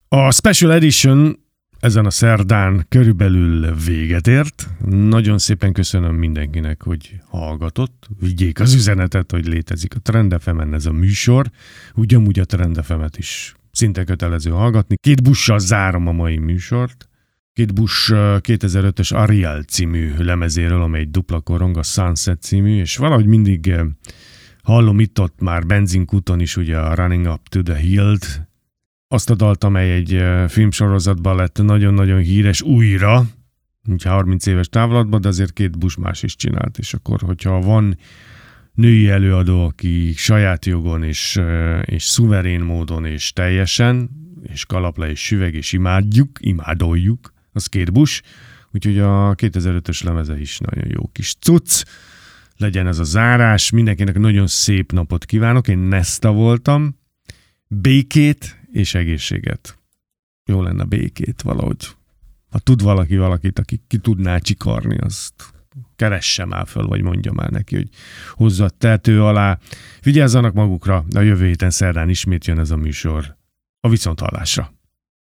A Special Edition ezen a szerdán körülbelül véget ért. Nagyon szépen köszönöm mindenkinek, hogy hallgatott. Vigyék az üzenetet, hogy létezik a Trend FM-en ez a műsor. Ugyanúgy a Trend FM-et is szinte kötelező hallgatni. 2 busszal zárom a mai műsort. 2 Bush 2005-ös Ariel című lemezéről, amely dupla korong, a Sunset című, és valahogy mindig hallom itt-ott már benzinkúton is ugye a Running Up to the Hill-t, azt a dalt, amely egy filmsorozatban lett nagyon-nagyon híres újra, úgy 30 éves távlatban, de azért 2 Bush más is csinált, és akkor, hogyha van női előadó, aki saját jogon és szuverén módon és teljesen, és kalapla és süveg, és imádoljuk, az 2 Bush, úgyhogy a 2005-ös lemeze is nagyon jó kis cucc. Legyen ez a zárás, mindenkinek nagyon szép napot kívánok, én Nesta voltam, békét és egészséget. Jó lenne békét valahogy. Ha tud valakit, aki ki tudná csikarni, azt keresse már föl, vagy mondja már neki, hogy hozza a tető alá. Vigyázzanak magukra, a jövő héten szerdán ismét jön ez a műsor. A viszonthallásra.